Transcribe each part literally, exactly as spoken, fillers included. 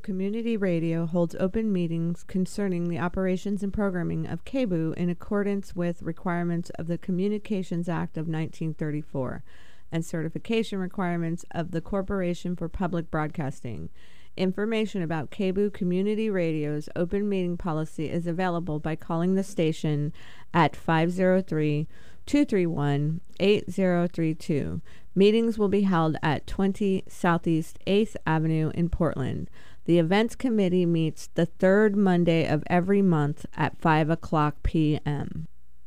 Community Radio holds open meetings concerning the operations and programming of K B U in accordance with requirements of the Communications Act of nineteen thirty-four and certification requirements of the Corporation for Public Broadcasting. Information about K B U Community Radio's open meeting policy is available by calling the station at five oh three, two three one, eight oh three two. Meetings will be held at twenty Southeast eighth Avenue in Portland. The events committee meets the third Monday of every month at five o'clock p.m.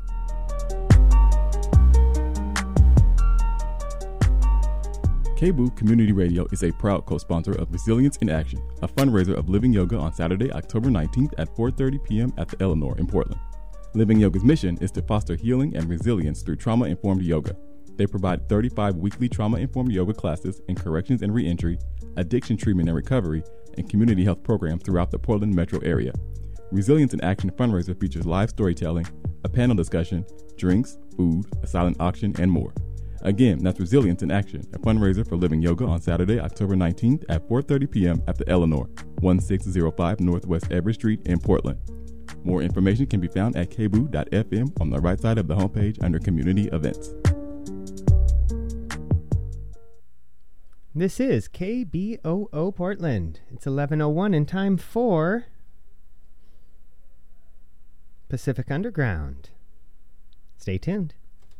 K B U Community Radio is a proud co-sponsor of Resilience in Action, a fundraiser of Living Yoga on Saturday, October nineteenth at four thirty p.m. at the Eleanor in Portland. Living Yoga's mission is to foster healing and resilience through trauma-informed yoga. They provide thirty-five weekly trauma-informed yoga classes in corrections and reentry, addiction treatment and recovery, and community health programs throughout the Portland metro area. Resilience in Action fundraiser features live storytelling, a panel discussion, drinks, food, a silent auction, and more. Again, that's Resilience in Action, a fundraiser for Living Yoga on Saturday, October nineteenth at four thirty p.m. at the Eleanor, sixteen oh five Northwest Everett Street in Portland. More information can be found at k b u dot f m on the right side of the homepage under Community Events. This is K B O O Portland. It's eleven oh one and time for Pacific Underground. Stay tuned.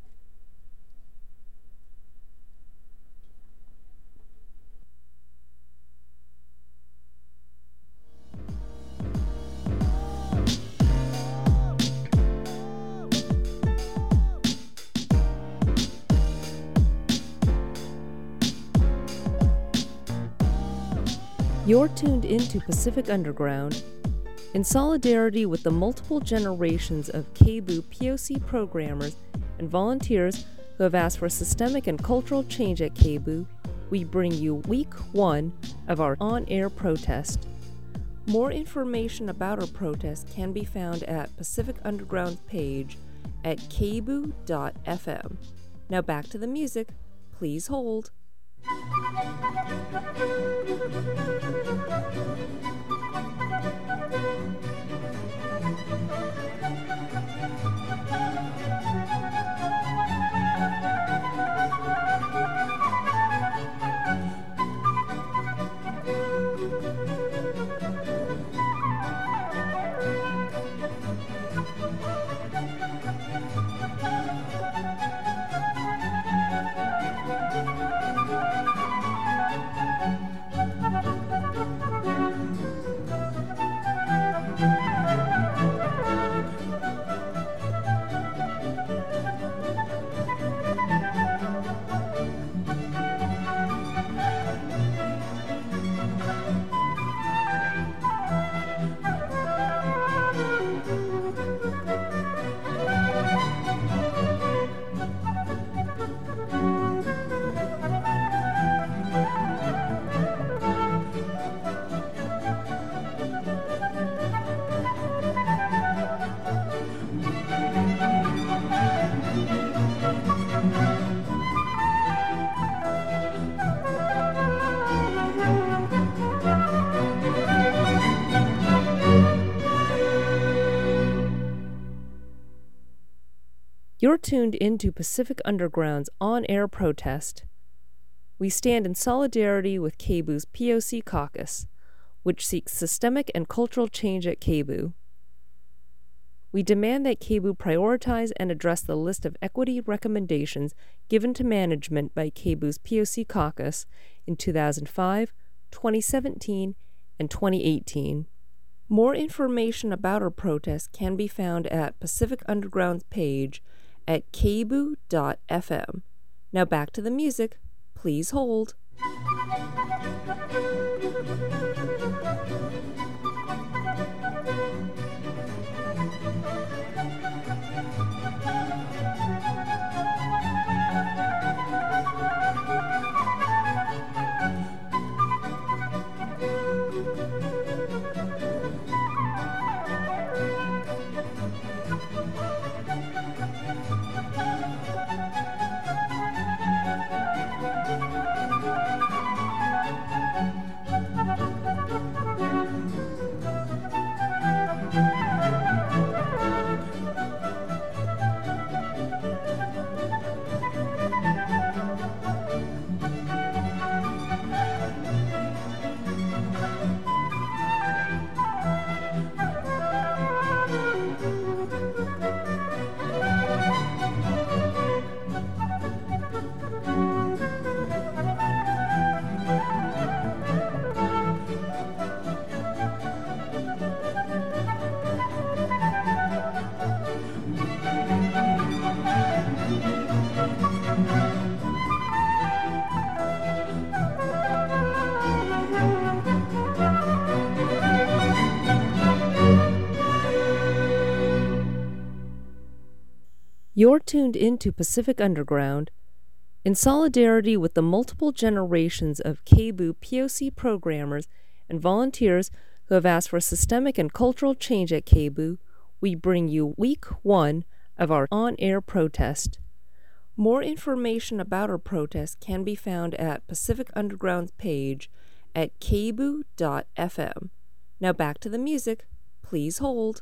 You're tuned into Pacific Underground. In solidarity with the multiple generations of K B U P O C programmers and volunteers who have asked for systemic and cultural change at K B U, we bring you week one of our on-air protest. More information about our protest can be found at Pacific Underground's page at k b u dot f m. Now back to the music. Please hold. You're tuned into Pacific Underground's on-air protest. We stand in solidarity with K B U's P O C caucus, which seeks systemic and cultural change at K B U. We demand that K B U prioritize and address the list of equity recommendations given to management by K B U's P O C caucus in two thousand five, twenty seventeen, and twenty eighteen. More information about our protest can be found at Pacific Underground's page at k b u dot f m. Now back to the music. Please hold. You're tuned into Pacific Underground in solidarity with the multiple generations of K B U P O C programmers and volunteers who have asked for systemic and cultural change at K B U. We bring you week one of our on-air protest. More information about our protest can be found at Pacific Underground's page at k b u dot f m. Now back to the music. Please hold.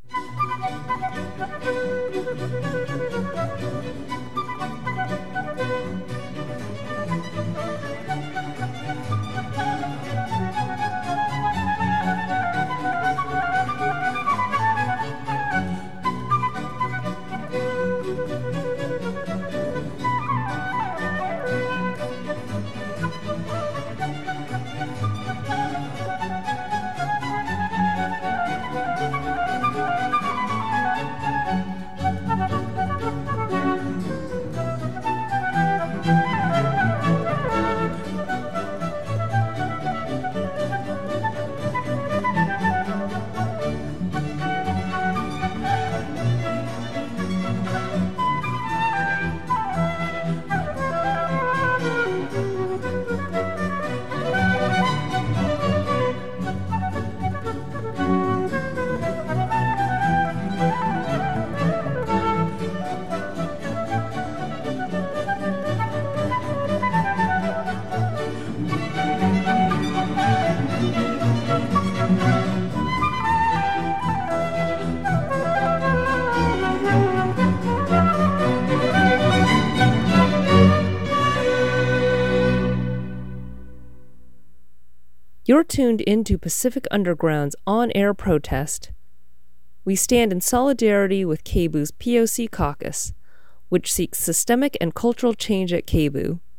You're tuned into Pacific Underground's on-air protest. We stand in solidarity with K B U's P O C caucus, which seeks systemic and cultural change at K B U.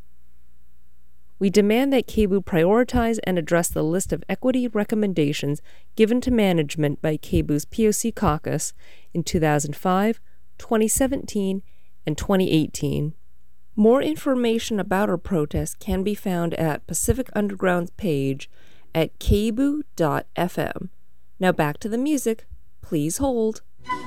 We demand that K B U prioritize and address the list of equity recommendations given to management by K B U's P O C caucus in two thousand five, twenty seventeen, and twenty eighteen. More information about our protest can be found at Pacific Underground's page at k b u dot f m. Now back to the music. Please hold.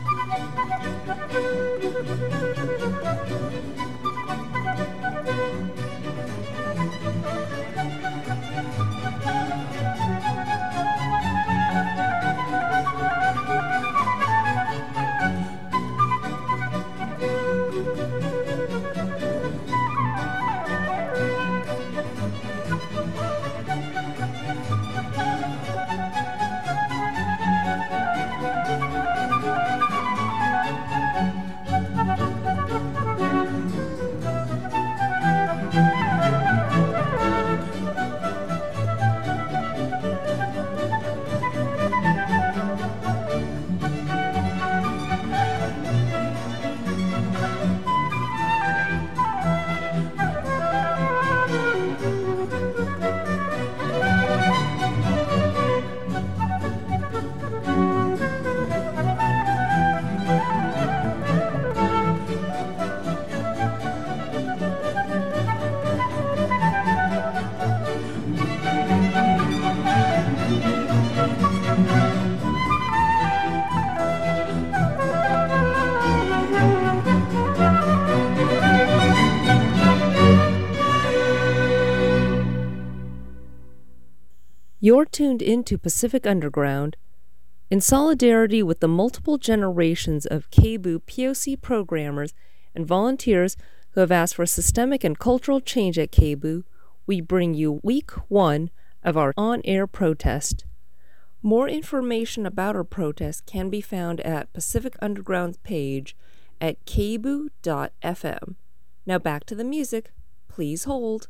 You're tuned into Pacific Underground in solidarity with the multiple generations of K B U P O C programmers and volunteers who have asked for systemic and cultural change at K B U. We bring you week one of our on-air protest. More information about our protest can be found at Pacific Underground's page at k b u dot f m. Now back to the music. Please hold.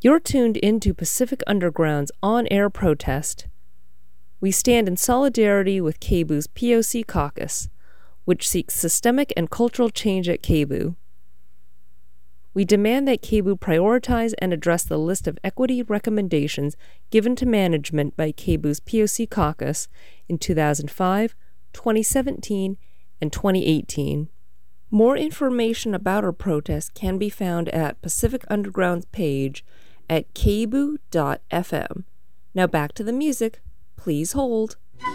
You're tuned into Pacific Underground's on-air protest. We stand in solidarity with K B U's P O C caucus, which seeks systemic and cultural change at K B U. We demand that K B U prioritize and address the list of equity recommendations given to management by K B U's P O C caucus in two thousand five, twenty seventeen, and twenty eighteen. More information about our protest can be found at Pacific Underground's page at k b u dot f m. Now back to the music. Please hold.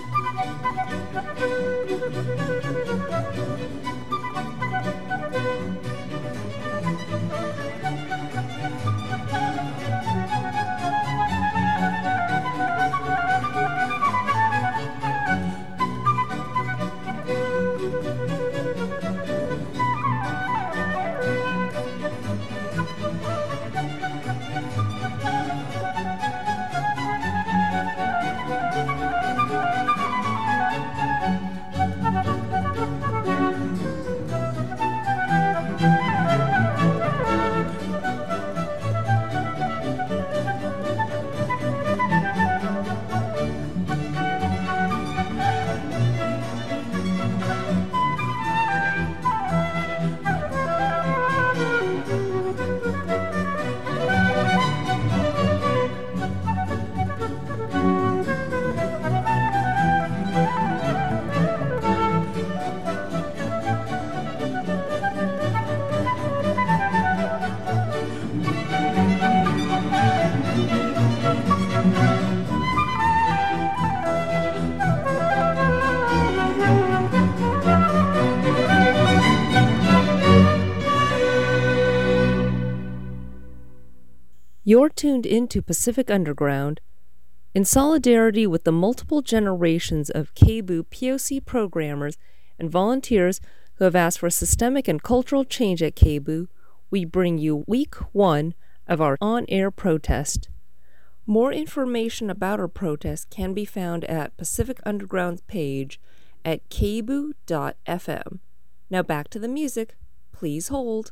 You're tuned into Pacific Underground in solidarity with the multiple generations of K B U P O C programmers and volunteers who have asked for systemic and cultural change at K B U. We bring you week one of our on-air protest. More information about our protest can be found at Pacific Underground's page at k b u dot f m. Now back to the music. Please hold.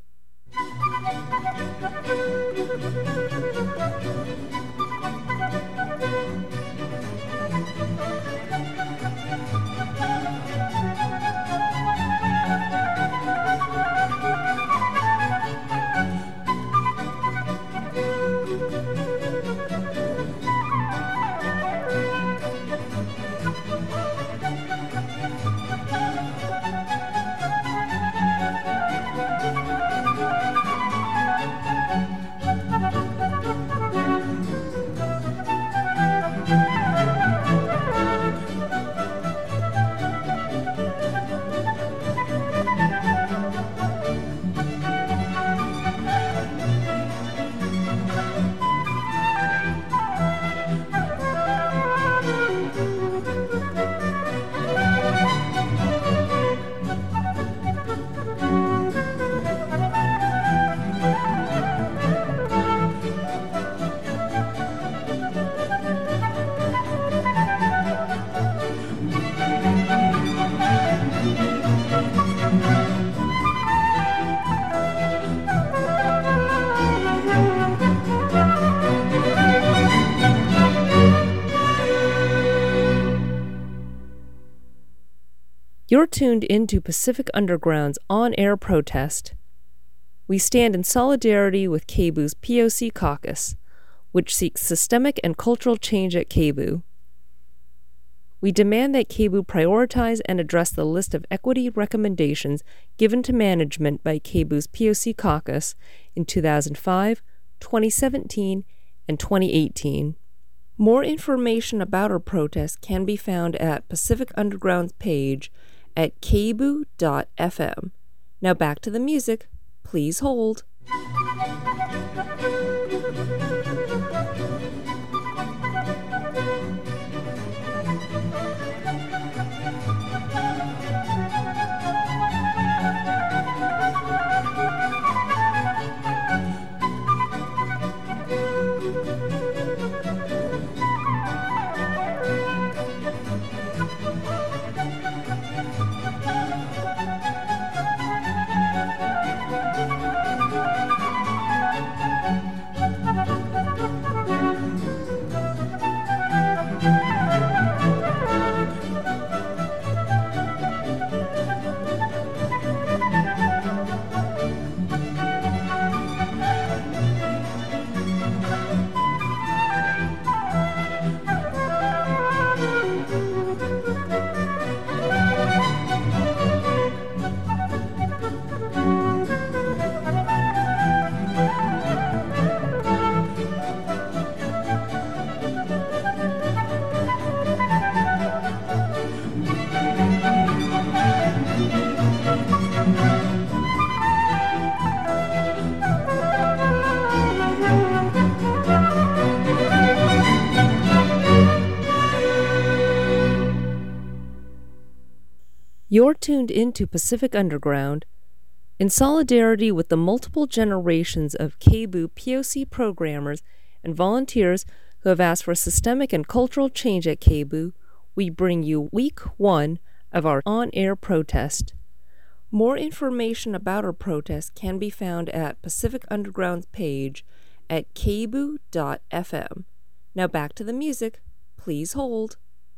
You're tuned into Pacific Underground's on-air protest. We stand in solidarity with K B U's P O C caucus, which seeks systemic and cultural change at K B U. We demand that K B U prioritize and address the list of equity recommendations given to management by K B U's P O C caucus in two thousand five, twenty seventeen, and twenty eighteen. More information about our protest can be found at Pacific Underground's page at k b u dot f m. Now back to the music. Please hold. You're tuned into Pacific Underground in solidarity with the multiple generations of K B U P O C programmers and volunteers who have asked for systemic and cultural change at K B U. We bring you week one of our on-air protest. More information about our protest can be found at Pacific Underground's page at k b u dot f m. Now back to the music. Please hold.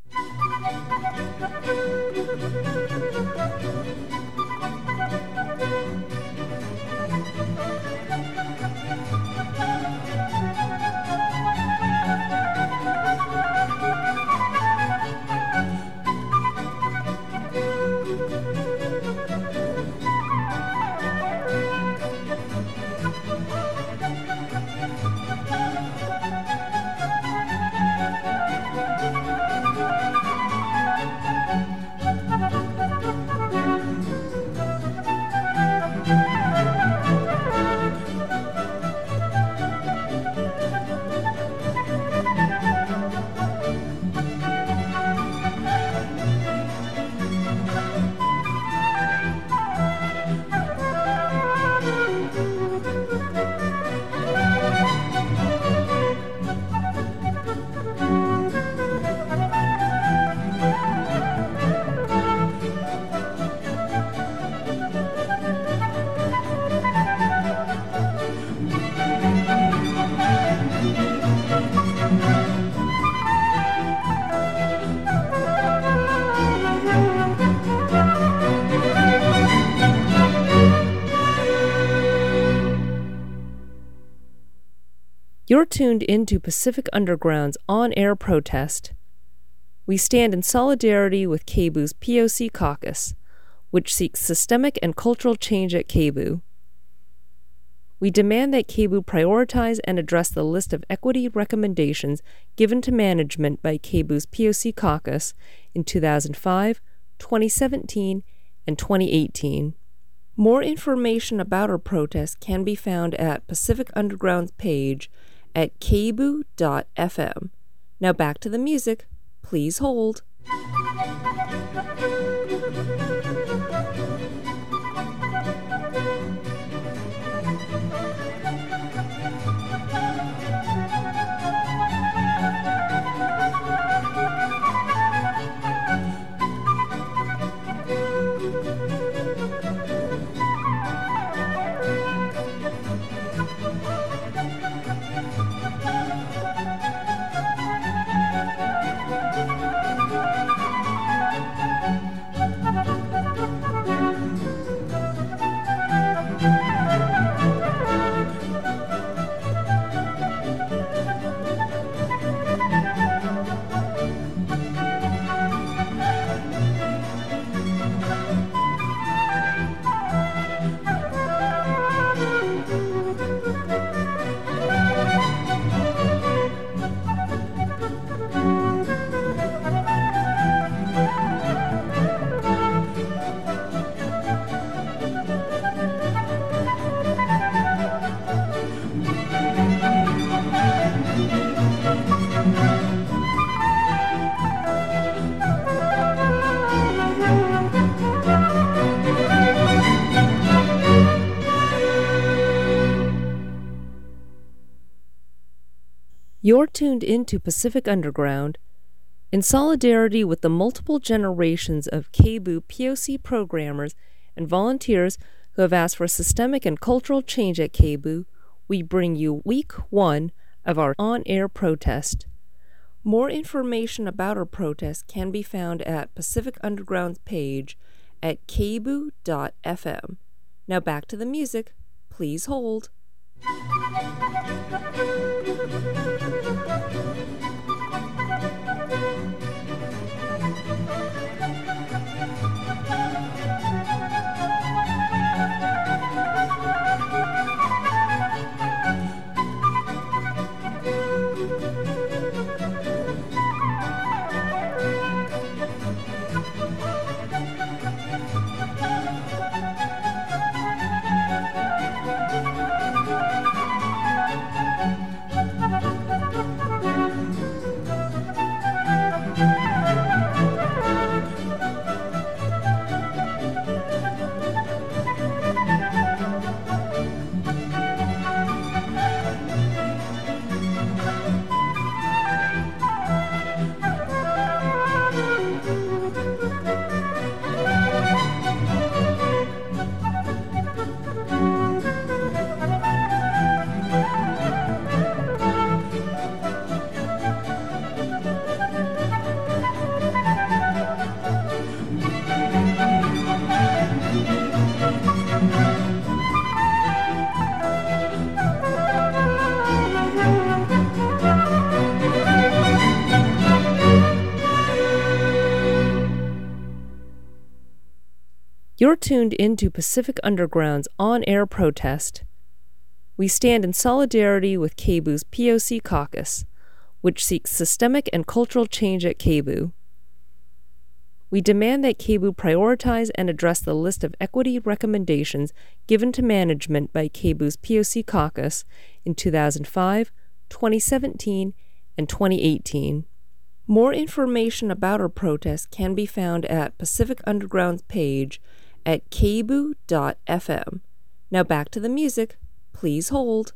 You're tuned into Pacific Underground's on-air protest. We stand in solidarity with K B U's P O C caucus, which seeks systemic and cultural change at K B U. We demand that K B U prioritize and address the list of equity recommendations given to management by K B U's P O C caucus in two thousand five, twenty seventeen, and twenty eighteen. More information about our protest can be found at Pacific Underground's page at k b u dot f m. Now back to the music. Please hold. You're tuned into Pacific Underground in solidarity with the multiple generations of K B U P O C programmers and volunteers who have asked for systemic and cultural change at K B U. We bring you week one of our on-air protest. More information about our protest can be found at Pacific Underground's page at k b u dot f m. Now back to the music. Please hold. You're tuned into Pacific Underground's on-air protest. We stand in solidarity with K B U's P O C caucus, which seeks systemic and cultural change at K B U. We demand that K B U prioritize and address the list of equity recommendations given to management by K B U's P O C caucus in two thousand five, twenty seventeen, and twenty eighteen. More information about our protest can be found at Pacific Underground's page at k b u dot f m. Now back to the music. Please hold.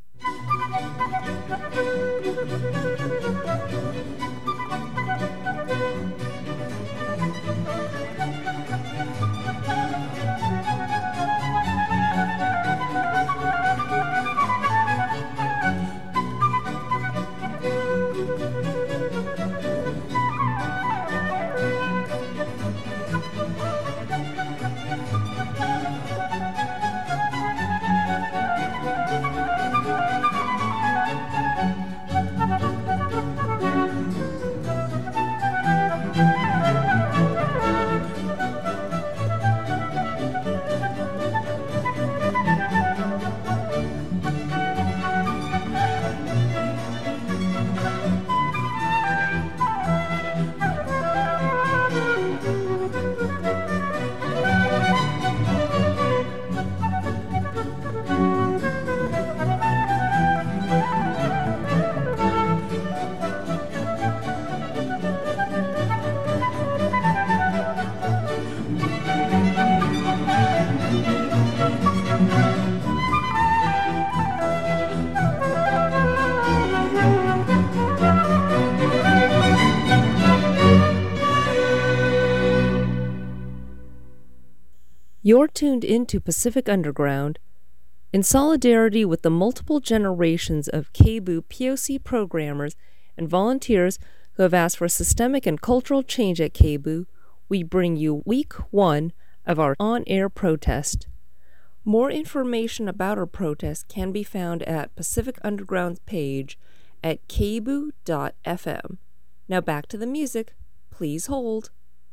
You're tuned into Pacific Underground in solidarity with the multiple generations of K B U P O C programmers and volunteers who have asked for systemic and cultural change at K B U. We bring you week one of our on-air protest. More information about our protest can be found at Pacific Underground's page at k b u dot f m. Now back to the music. Please hold.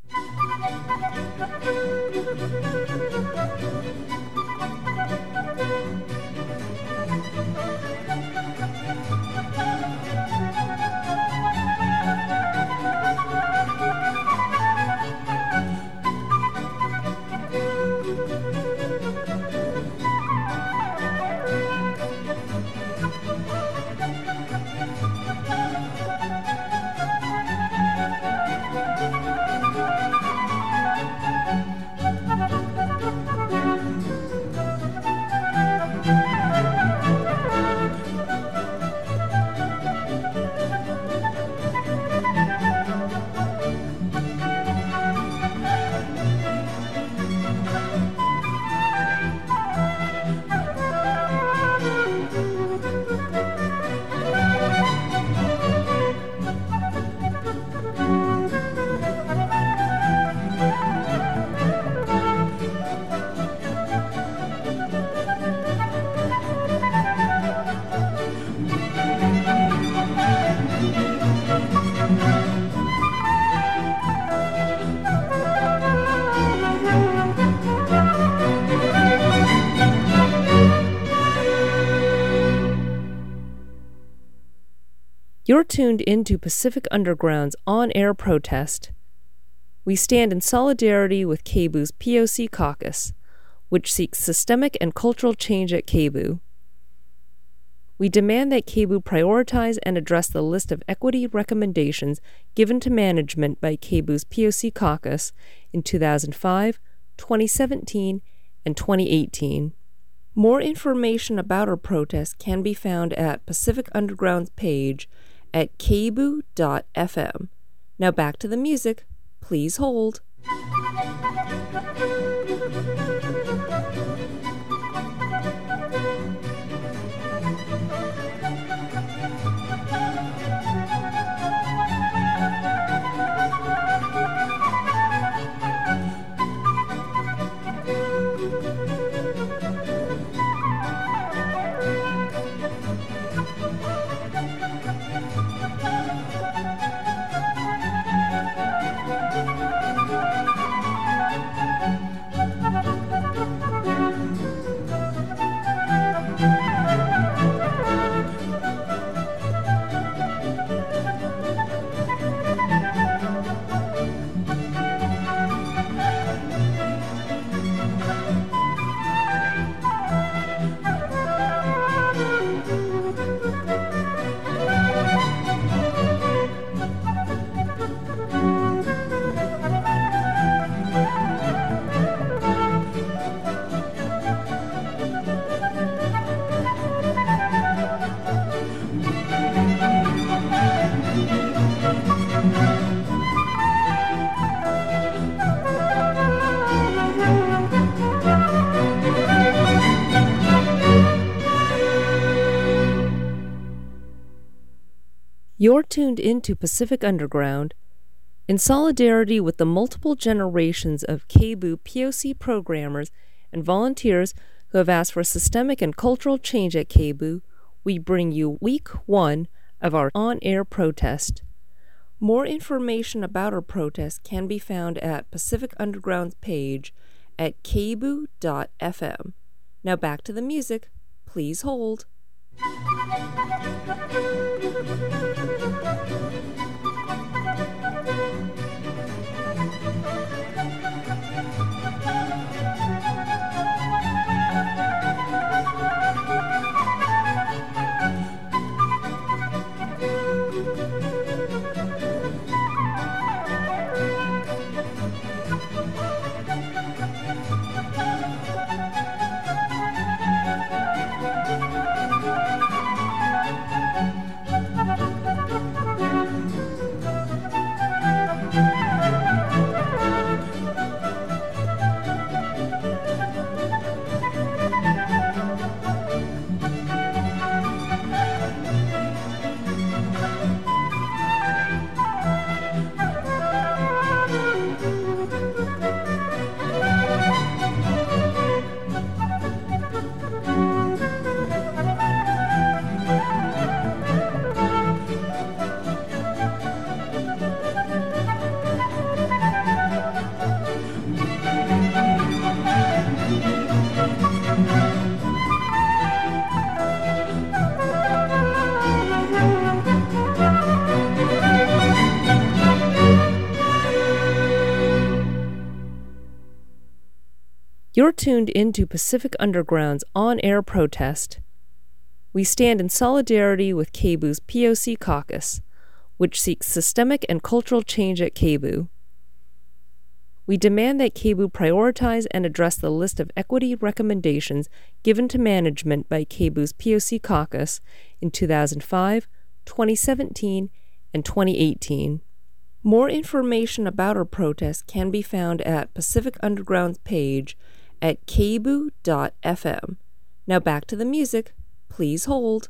You're tuned into Pacific Underground's on-air protest. We stand in solidarity with K B U's P O C caucus, which seeks systemic and cultural change at K B U. We demand that K B U prioritize and address the list of equity recommendations given to management by K B U's P O C caucus in two thousand five, twenty seventeen, and twenty eighteen. More information about our protest can be found at Pacific Underground's page at k b u dot f m. Now back to the music. Please hold. You're tuned into Pacific Underground in solidarity with the multiple generations of K B U P O C programmers and volunteers who have asked for systemic and cultural change at K B U. We bring you week one of our on-air protest. More information about our protest can be found at Pacific Underground's page at k b u dot f m. Now back to the music. Please hold. You're tuned into Pacific Underground's on-air protest. We stand in solidarity with K B U's P O C caucus, which seeks systemic and cultural change at K B U. We demand that K B U prioritize and address the list of equity recommendations given to management by K B U's P O C caucus in two thousand five, twenty seventeen, and twenty eighteen. More information about our protest can be found at Pacific Underground's page at k b u dot f m. Now back to the music. Please hold.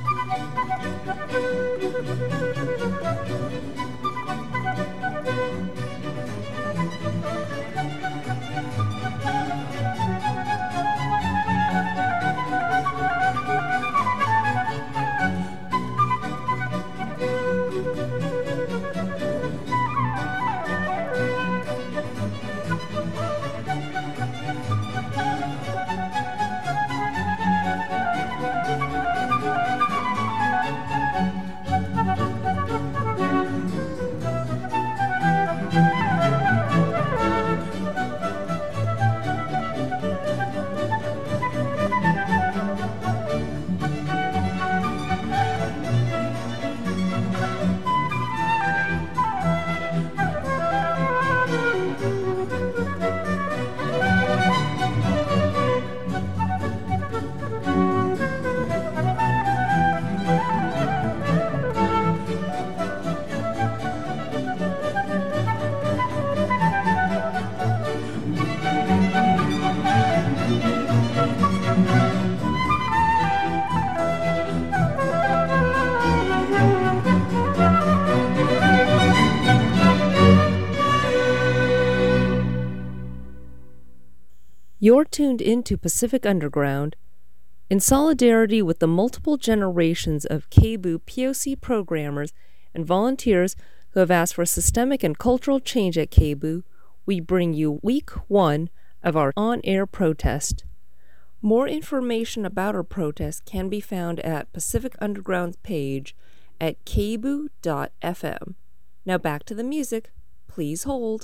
You're tuned into Pacific Underground in solidarity with the multiple generations of K B U P O C programmers and volunteers who have asked for systemic and cultural change at K B U. We bring you week one of our on-air protest. More information about our protest can be found at Pacific Underground's page at k b u dot f m. Now back to the music. Please hold.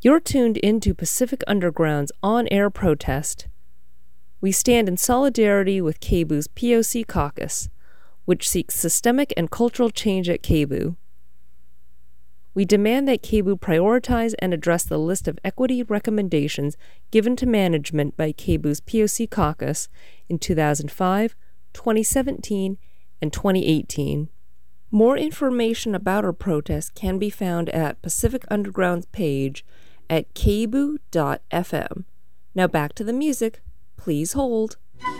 You're tuned into Pacific Underground's on-air protest. We stand in solidarity with K B U's P O C caucus, which seeks systemic and cultural change at K B U. We demand that K B U prioritize and address the list of equity recommendations given to management by K B U's P O C caucus in two thousand five, twenty seventeen, and twenty eighteen. More information about our protest can be found at Pacific Underground's page at k b u dot f m. Now back to the music. Please hold.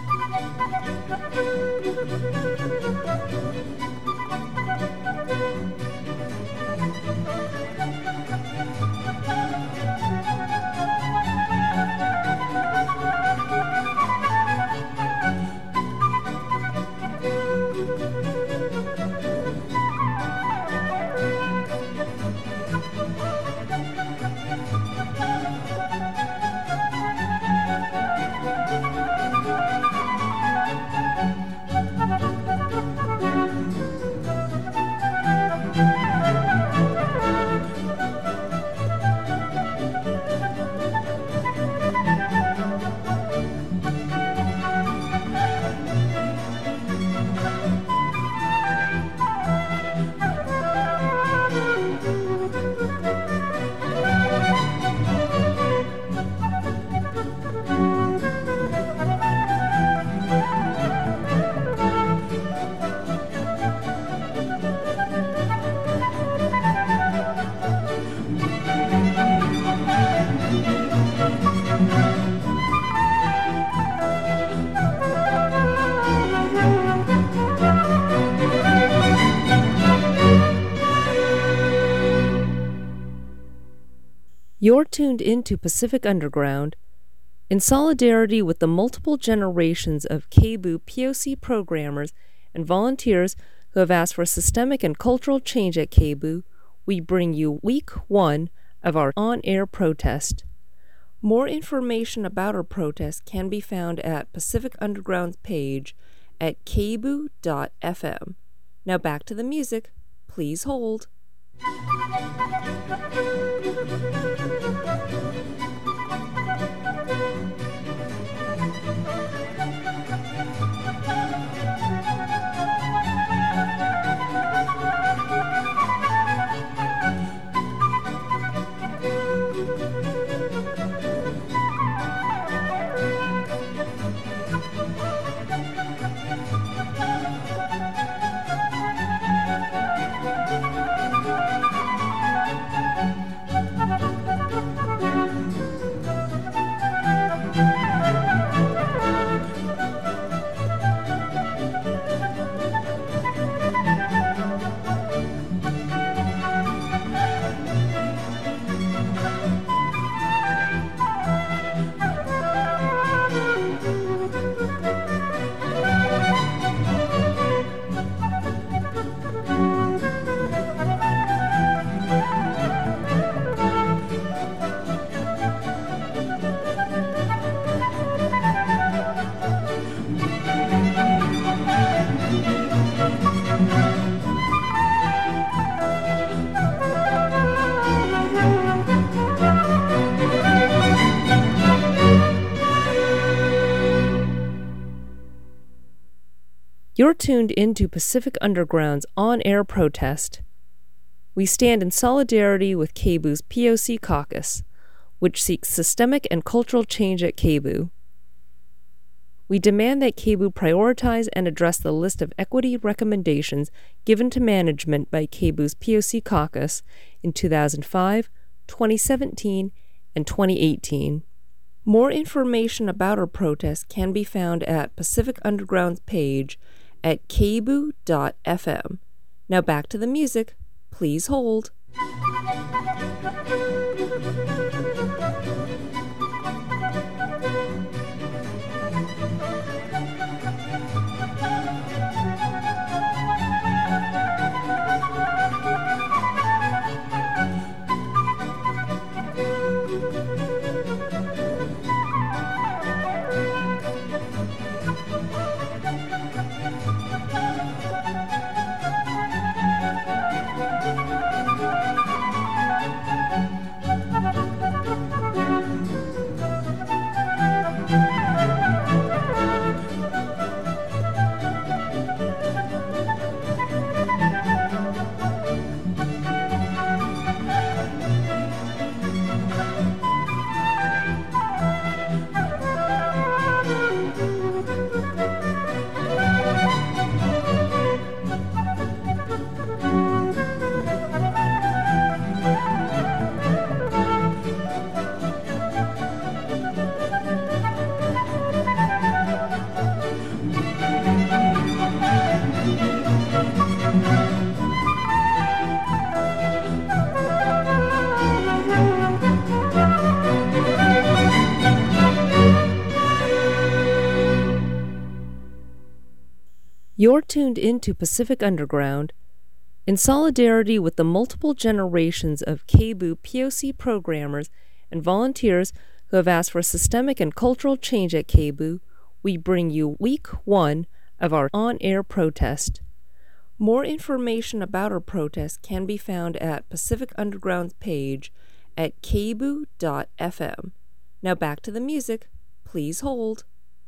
You're tuned into Pacific Underground in solidarity with the multiple generations of K B U P O C programmers and volunteers who have asked for systemic and cultural change at K B U. We bring you week one of our on-air protest. More information about our protest can be found at Pacific Underground's page at k b u dot f m. Now back to the music. Please hold. You're tuned into Pacific Underground's on-air protest. We stand in solidarity with K B U's P O C caucus, which seeks systemic and cultural change at K B U. We demand that K B U prioritize and address the list of equity recommendations given to management by K B U's P O C caucus in two thousand five, twenty seventeen, and twenty eighteen. More information about our protest can be found at Pacific Underground's page at k b u dot f m. Now back to the music. Please hold. You're tuned into Pacific Underground in solidarity with the multiple generations of K B U P O C programmers and volunteers who have asked for systemic and cultural change at K B U. We bring you week one of our on-air protest. More information about our protest can be found at Pacific Underground's page at k b u dot f m. Now back to the music. Please hold.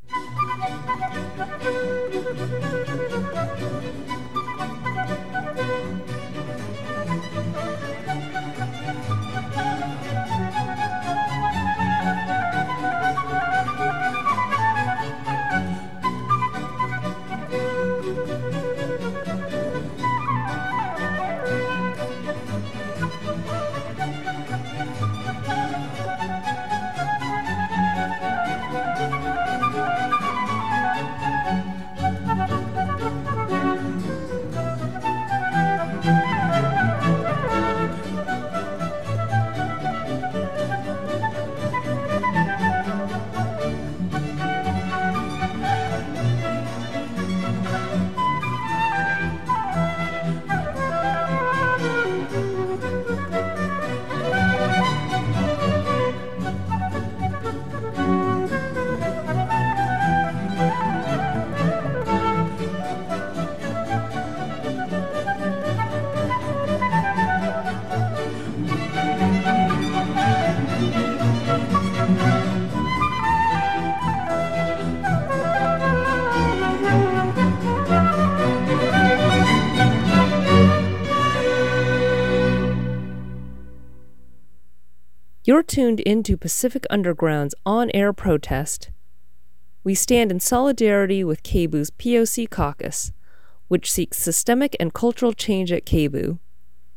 You're tuned into Pacific Underground's on-air protest. We stand in solidarity with K B U's P O C caucus, which seeks systemic and cultural change at K B U.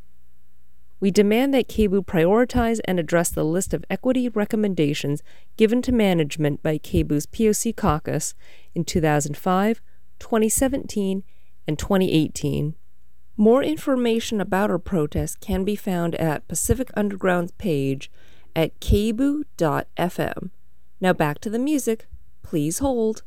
We demand that K B U prioritize and address the list of equity recommendations given to management by K B U's P O C caucus in two thousand five, twenty seventeen, and twenty eighteen. More information about our protest can be found at Pacific Underground's page at k b u dot f m. Now back to the music. Please hold.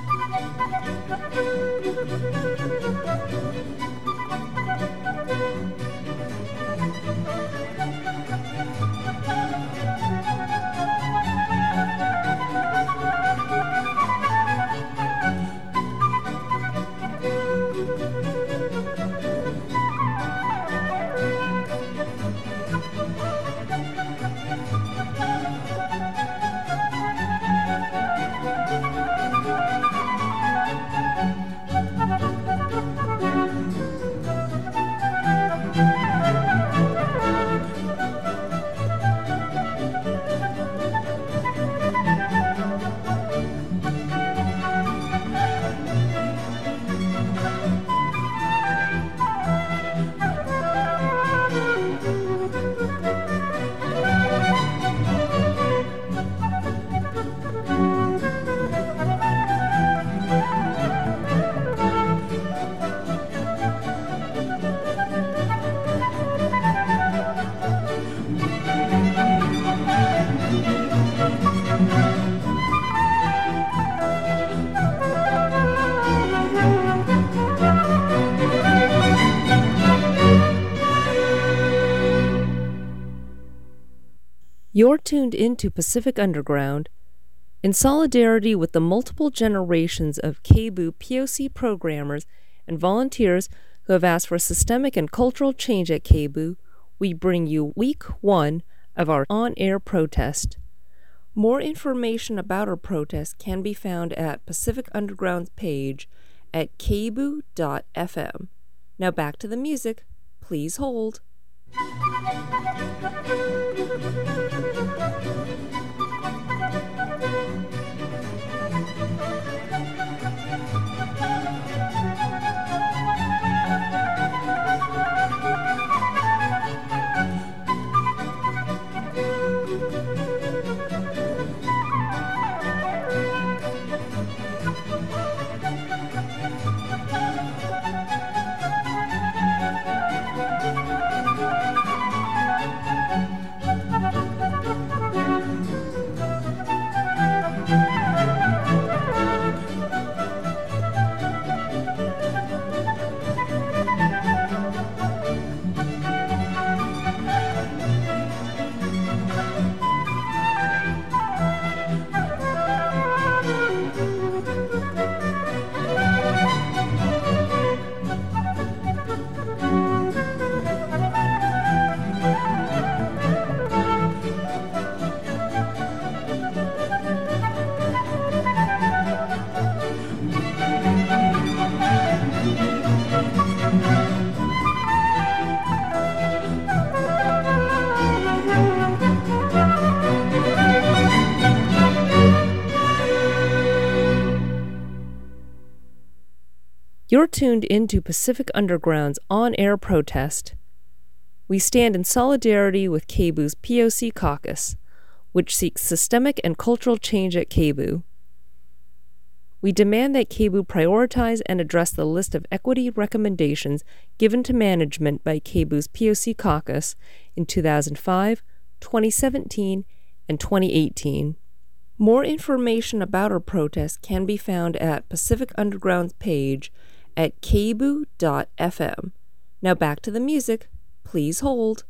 You're tuned into Pacific Underground in solidarity with the multiple generations of K B U P O C programmers and volunteers who have asked for systemic and cultural change at K B U. We bring you week one of our on-air protest. More information about our protest can be found at Pacific Underground's page at k b u dot f m. Now back to the music. Please hold. You're tuned into Pacific Underground's on-air protest. We stand in solidarity with K B U's P O C caucus, which seeks systemic and cultural change at K B U. We demand that K B U prioritize and address the list of equity recommendations given to management by K B U's P O C caucus in two thousand five, twenty seventeen, and twenty eighteen. More information about our protest can be found at Pacific Underground's page at k b u dot f m. Now back to the music. Please hold.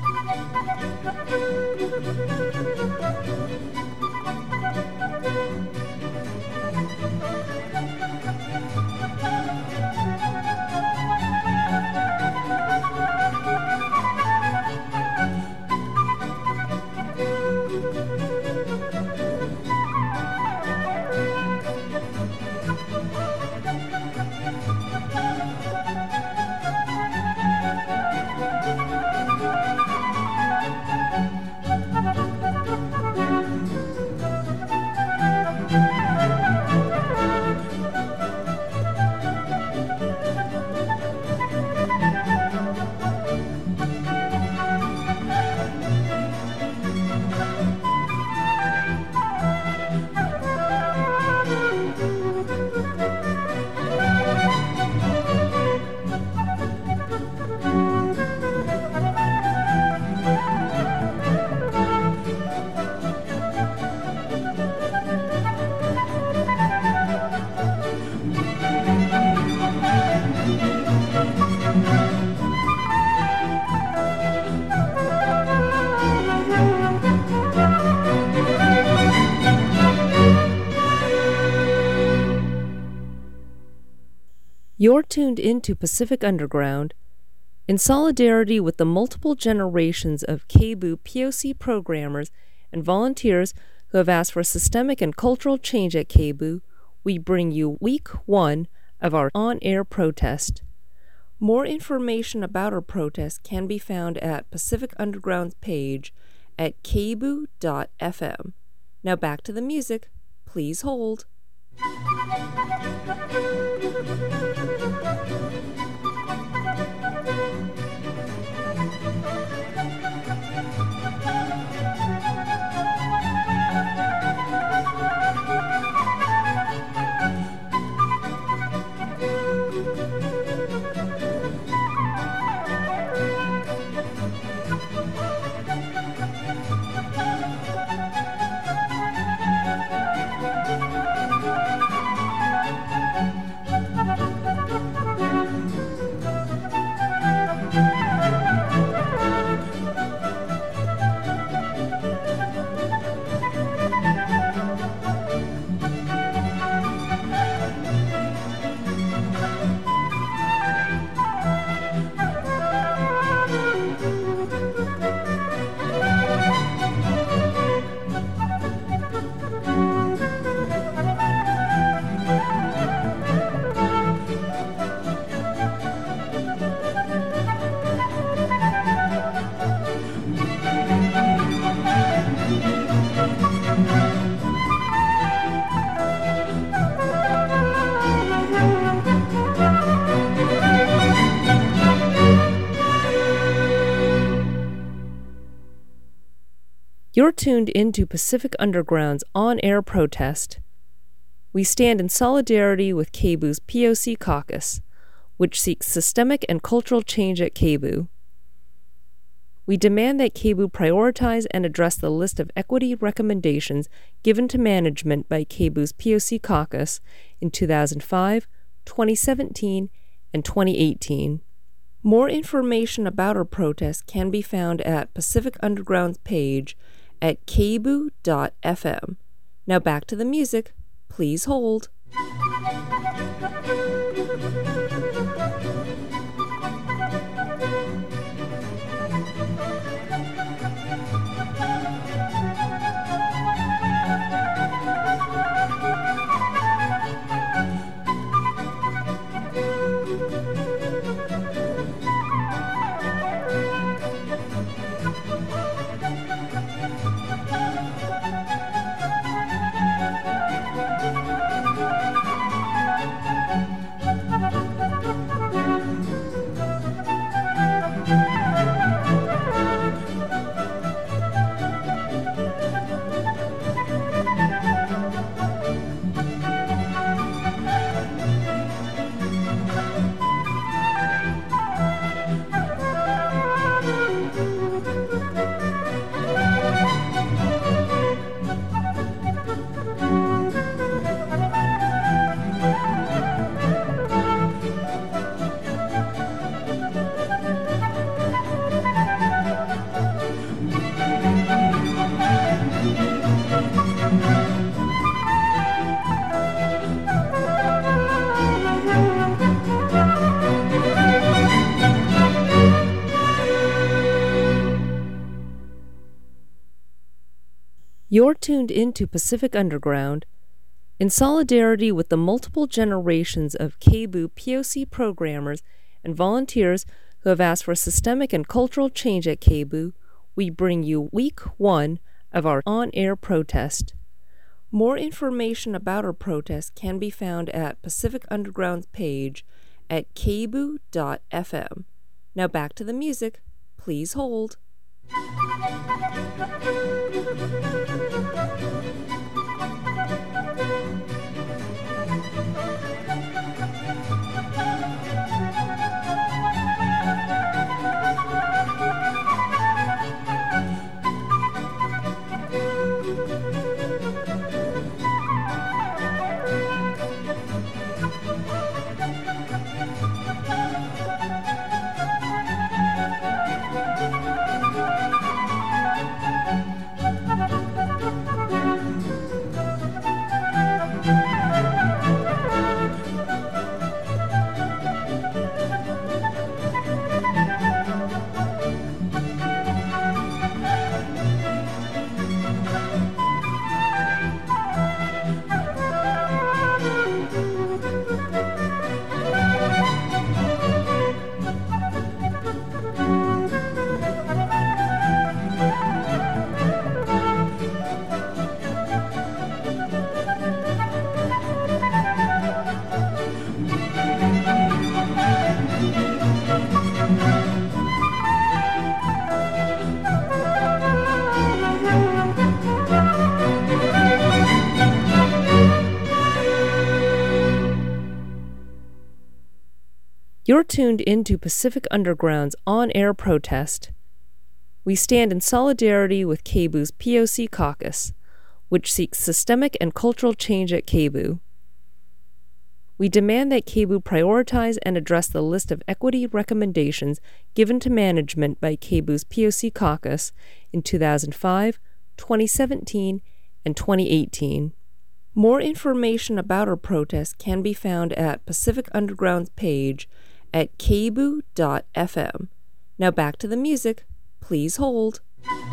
You're tuned into Pacific Underground in solidarity with the multiple generations of K B U P O C programmers and volunteers who have asked for systemic and cultural change at K B U. We bring you week one of our on-air protest. More information about our protest can be found at Pacific Underground's page at k b u dot f m. Now back to the music. Please hold. You're tuned into Pacific Underground's on-air protest. We stand in solidarity with K B U's P O C caucus, which seeks systemic and cultural change at K B U. We demand that K B U prioritize and address the list of equity recommendations given to management by K B U's P O C caucus in two thousand five, twenty seventeen, and twenty eighteen. More information about our protest can be found at Pacific Underground's page at k b u dot f m. Now back to the music. Please hold. You're tuned into Pacific Underground in solidarity with the multiple generations of K B U P O C programmers and volunteers who have asked for systemic and cultural change at K B U. We bring you week one of our on-air protest. More information about our protest can be found at Pacific Underground's page at k b u dot f m. Now back to the music. Please hold. You're tuned into Pacific Underground's on-air protest. We stand in solidarity with K B U's P O C caucus, which seeks systemic and cultural change at K B U. We demand that K B U prioritize and address the list of equity recommendations given to management by K B U's P O C caucus in two thousand five, twenty seventeen, and twenty eighteen. More information about our protest can be found at Pacific Underground's page at k b u dot f m. Now back to the music. Please hold.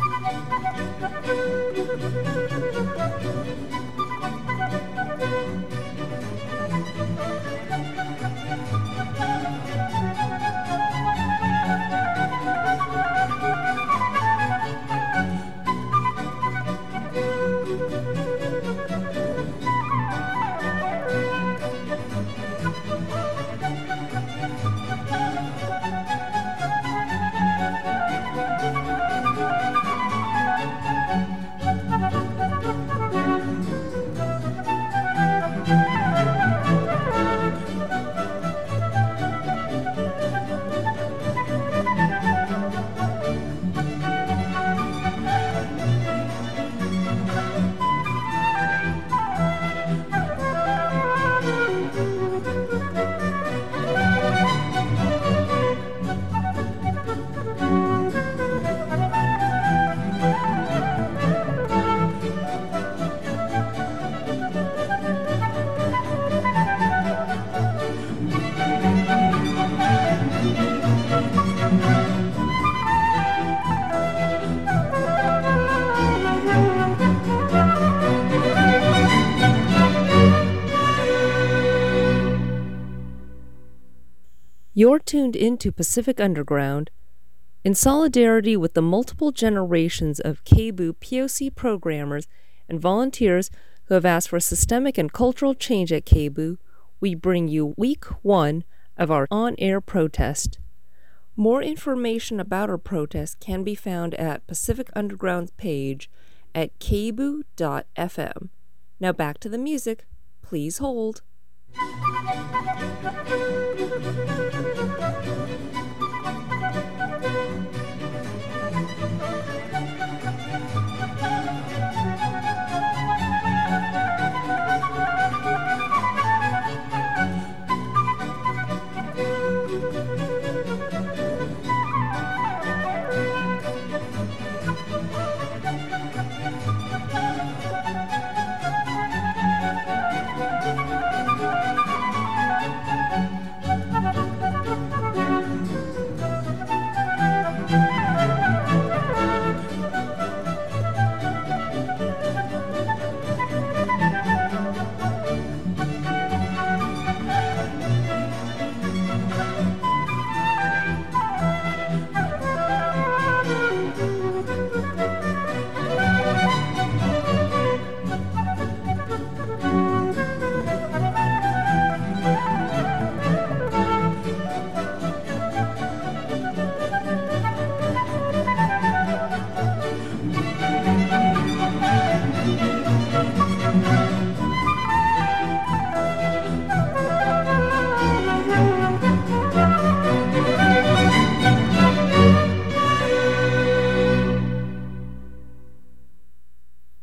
You're tuned into Pacific Underground in solidarity with the multiple generations of K B U P O C programmers and volunteers who have asked for systemic and cultural change at K B U. We bring you week one of our on-air protest. More information about our protest can be found at Pacific Underground's page at k b u dot f m. Now back to the music. Please hold.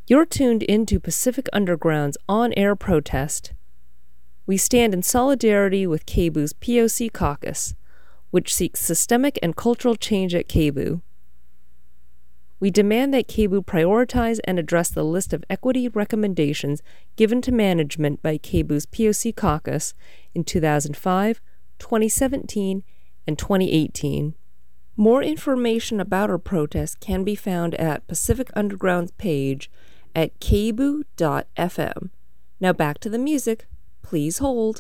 You're tuned into Pacific Underground's on-air protest. We stand in solidarity with K B U's P O C caucus, which seeks systemic and cultural change at K B U. We demand that K B U prioritize and address the list of equity recommendations given to management by K B U's P O C caucus in two thousand five, twenty seventeen, and twenty eighteen. More information about our protest can be found at Pacific Underground's page at k b u dot f m. Now back to the music. Please hold.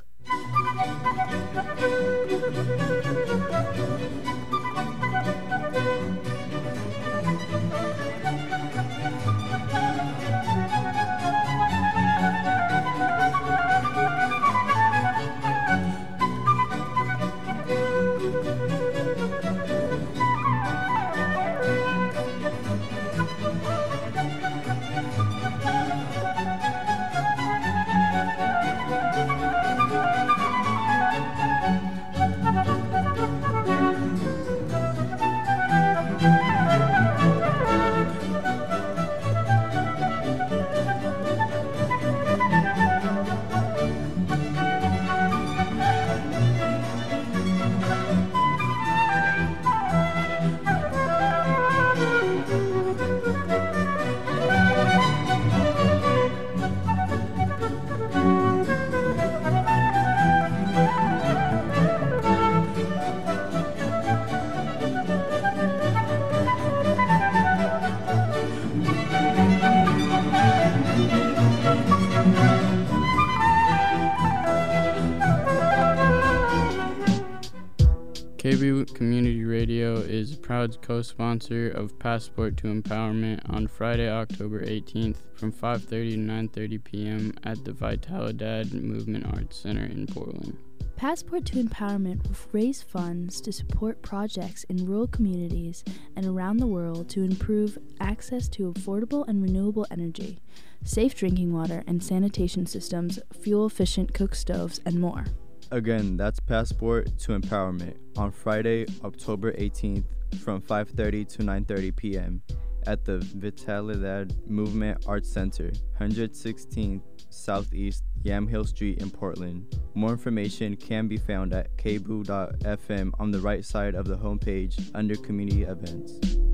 K B U Community Radio is a proud co-sponsor of Passport to Empowerment on Friday, October eighteenth from five thirty to nine thirty p.m. at the Vitalidad Movement Arts Center in Portland. Passport to Empowerment will raise funds to support projects in rural communities and around the world to improve access to affordable and renewable energy, safe drinking water and sanitation systems, fuel-efficient cook stoves, and more. Again, that's Passport to Empowerment on Friday, October eighteenth from five thirty to nine thirty p.m. at the Vitalidad Movement Arts Center, one sixteen Southeast Yamhill Street in Portland. More information can be found at k b u dot f m on the right side of the homepage under Community Events.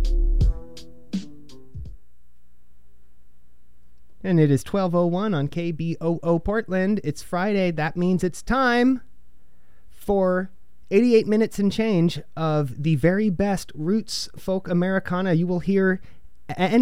And it is twelve oh one on K B O O Portland. It's Friday. That means it's time for eighty-eight minutes and change of the very best roots folk Americana you will hear and